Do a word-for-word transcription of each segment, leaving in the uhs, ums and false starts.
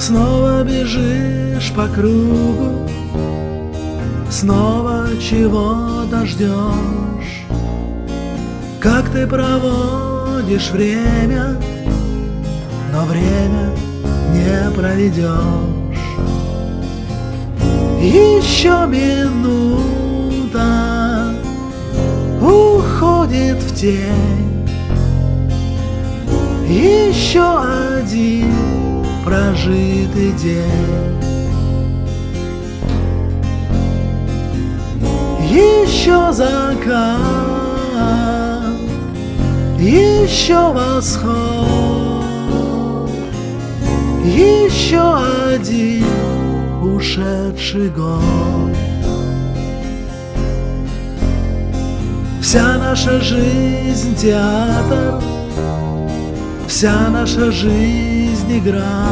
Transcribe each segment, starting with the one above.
Снова бежишь по кругу, снова чего дождешь? Как ты проводишь время, но время не проведешь. Еще минута уходит в тень, еще один прожитый день, еще закат, еще восход, еще один ушедший год. Вся наша жизнь театр, вся наша жизнь игра.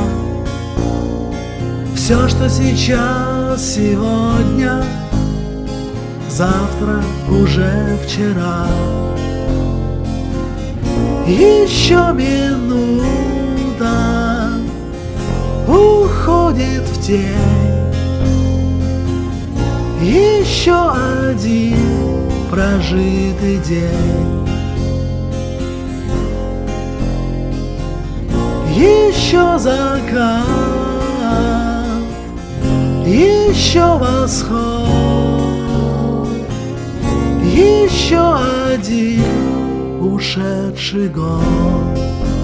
Все, что сейчас, сегодня, завтра уже вчера. Еще минута уходит в тень, еще один прожитый день, еще закат, еще восход, еще один ушедший год.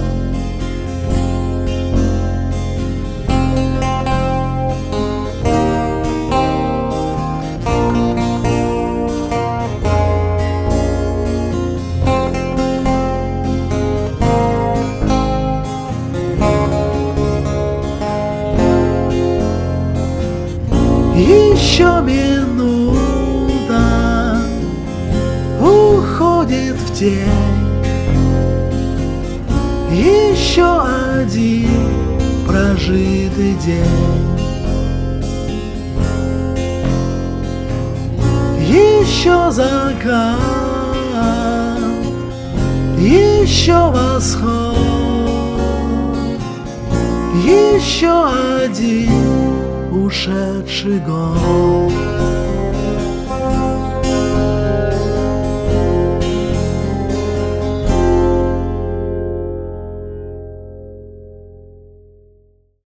Еще минута уходит в тень, еще один прожитый день, еще закат, еще восход, еще один ушедший год.